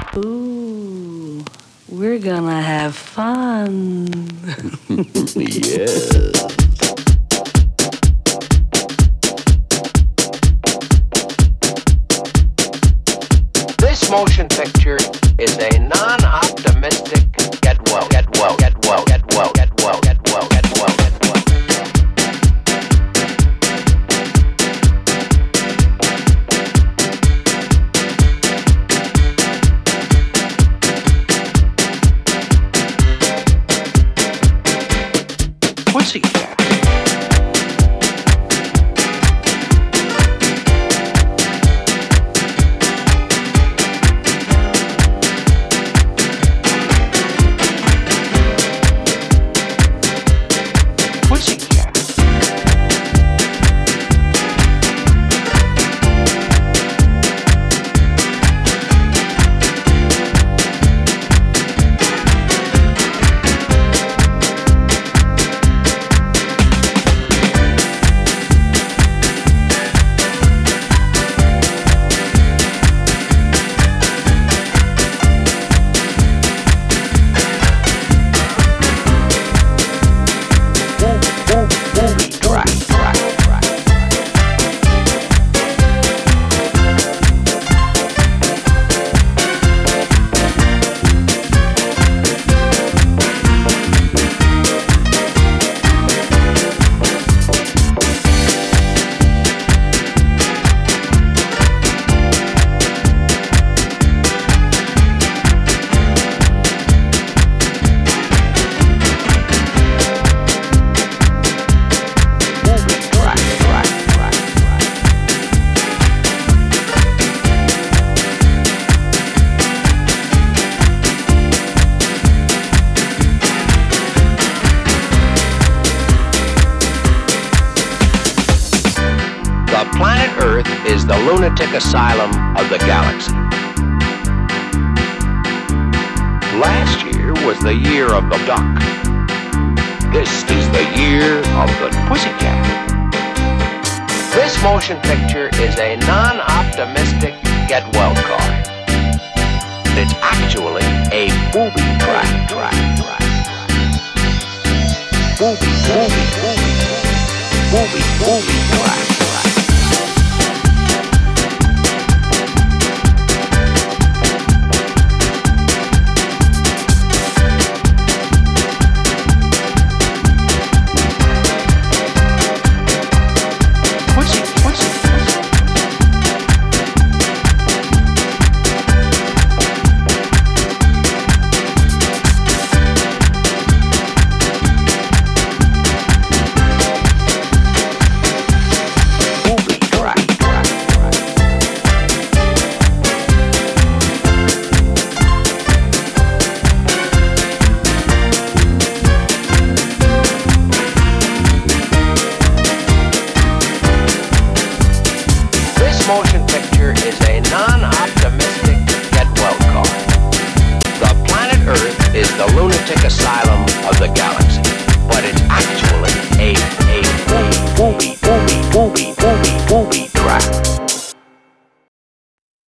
Ooh, we're gonna have fun. Yeah. This motion picture is a non-optimistic get well. Pussycat. Pussycat. The planet Earth is the lunatic asylum of the galaxy. Last year was the year of the duck. This is the year of the pussycat. This motion picture is a non-optimistic get-well card. It's actually a booby trap. Booby trap. Motion picture is a non-optimistic get-well card. The planet Earth is the lunatic asylum of the galaxy, but it's actually a